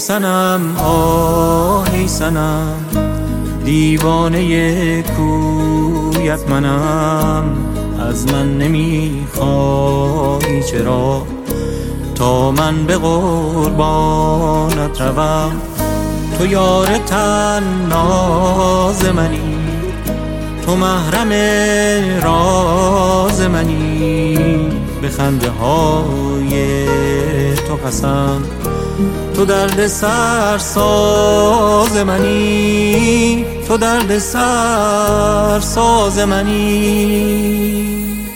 صنم آه ای صنم، دیوانه کویت منم. از من نمیخوایی چرا تا من به قربانت روم؟ تو یار طناز منی، تو محرم راز منی. به خنده های تو قسم، تو درد سرساز منی، تو درد سرساز منی.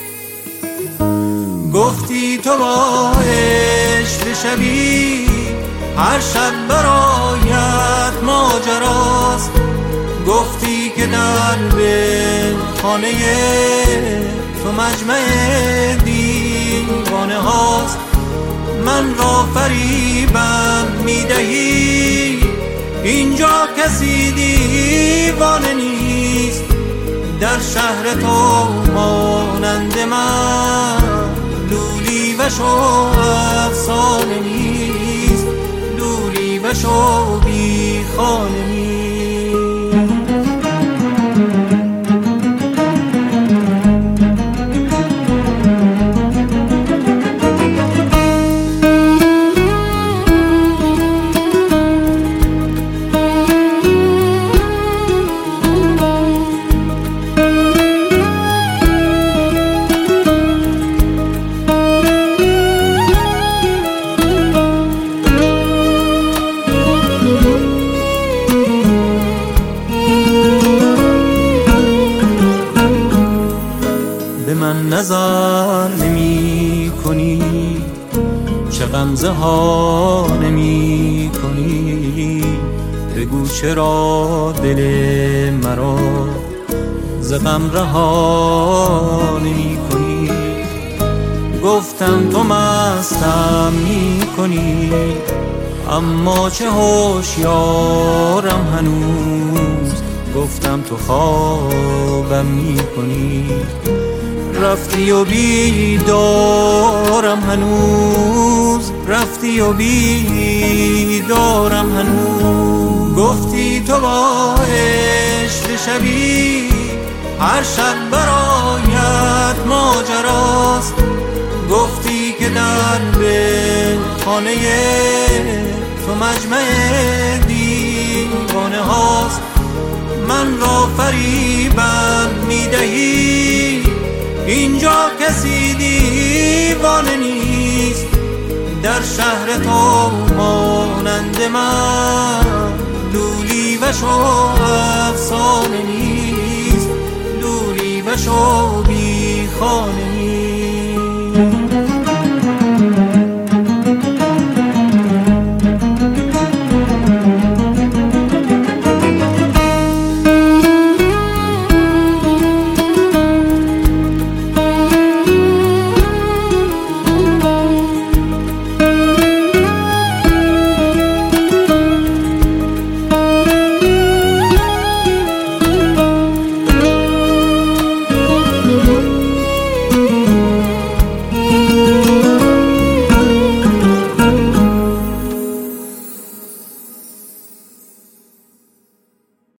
گفتی تو با عشق شبی، هر شب برایت ماجراست. گفتی که در خانه تو مجمع دیوانه هاست. من را فریبم میدهی، اینجا کسی دیوانه نیست. در شهر تو مانند من لولی و شو افسانه نیست، لولی و شو بی خانه نیست. به من نظر نمی کنی، چه غمزه ها نمی کنی. بگو چرا دل مرا ز غم رها نمی کنی. گفتم تو مستم می کنی، اما چه هوشیارم هنوز. گفتم تو خوابم می کنی، رفتی و بیدارم هنوز، رفتی و بیدارم هنوز. گفتی تو با عشق شبی، هر شب برایت ماجراست. گفتی که در خانه تو مجمع دیوانه هاست. من را فریبم میدهی، اینجا کسی دیوانه نیست. در شهر تو مانند من لولی و شو افسانه نیست، لولی و شو بی خانه